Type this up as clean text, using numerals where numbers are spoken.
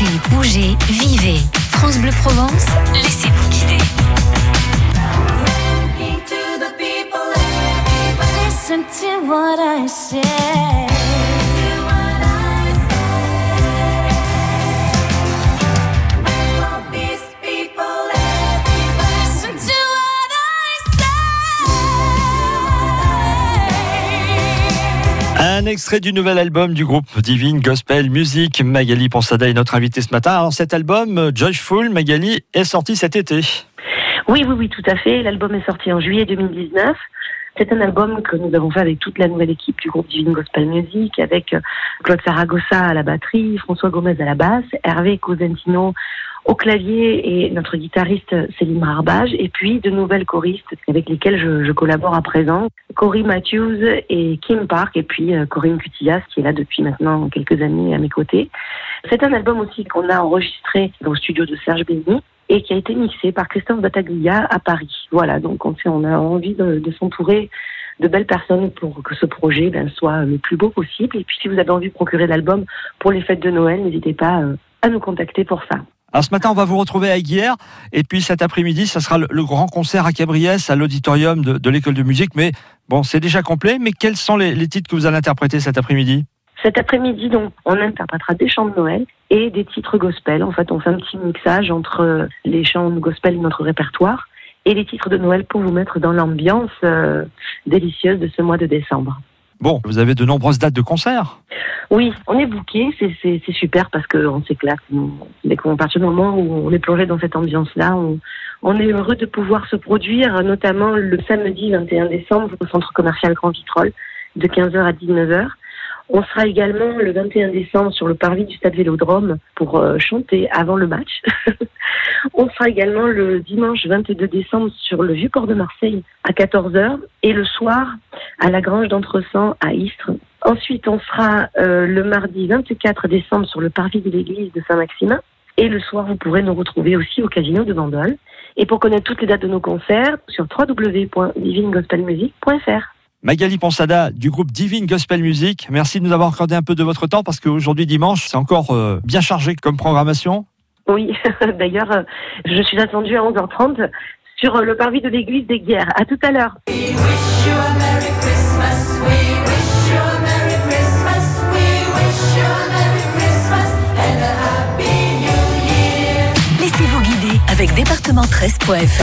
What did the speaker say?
bougez, vivez. France Bleu Provence, laissez-vous guider. Listen to what I say. Un extrait du nouvel album du groupe Divine Gospel Music. Magali Ponsada est notre invitée ce matin. Alors cet album, Joyful, Magali, est sorti cet été. Oui, tout à fait. L'album est sorti en juillet 2019. C'est un album que nous avons fait avec toute la nouvelle équipe du groupe Divine Gospel Music, avec Claude Saragossa à la batterie, François Gomez à la basse, Hervé Cosentino au clavier et notre guitariste Céline Rarbage, et puis de nouvelles choristes avec lesquelles je collabore à présent, Corey Matthews et Kim Park, et puis Corinne Cutillas qui est là depuis maintenant quelques années à mes côtés. C'est un album aussi qu'on a enregistré dans le studio de Serge Béni et qui a été mixé par Christophe Battaglia à Paris. Voilà, donc on a envie de s'entourer de belles personnes pour que ce projet soit le plus beau possible. Et puis si vous avez envie de procurer l'album pour les fêtes de Noël, n'hésitez pas à nous contacter pour ça. Alors ce matin, on va vous retrouver à Guiers, et puis cet après-midi, ça sera le grand concert à Cabriès, à l'auditorium de l'école de musique. Mais bon, c'est déjà complet, mais quels sont les titres que vous allez interpréter cet après-midi ? Cet après-midi, donc, on interprétera des chants de Noël et des titres gospel. En fait, on fait un petit mixage entre les chants de gospel de notre répertoire et les titres de Noël pour vous mettre dans l'ambiance délicieuse de ce mois de décembre. Bon, vous avez de nombreuses dates de concert ? Oui, on est booké, c'est super parce qu'on s'éclate. Dès qu'on part du moment où on est plongé dans cette ambiance-là, on est heureux de pouvoir se produire, notamment le samedi 21 décembre au centre commercial Grand Vitrolles, de 15h à 19h. On sera également le 21 décembre sur le parvis du stade Vélodrome pour chanter avant le match. On sera également le dimanche 22 décembre sur le Vieux-Port de Marseille à 14h et le soir à la Grange d'Entresans à Istres. Ensuite, on sera le mardi 24 décembre sur le parvis de l'église de Saint-Maximin. Et le soir, vous pourrez nous retrouver aussi au Casino de Bandol. Et pour connaître toutes les dates de nos concerts, sur www.divinegospelmusic.fr. Magali Ponsada du groupe Divine Gospel Music, merci de nous avoir accordé un peu de votre temps parce qu'aujourd'hui dimanche, c'est encore bien chargé comme programmation. Oui, d'ailleurs, je suis attendue à 11h30 sur le parvis de l'église des Guiers. À tout à l'heure. Laissez-vous guider avec département13.fr.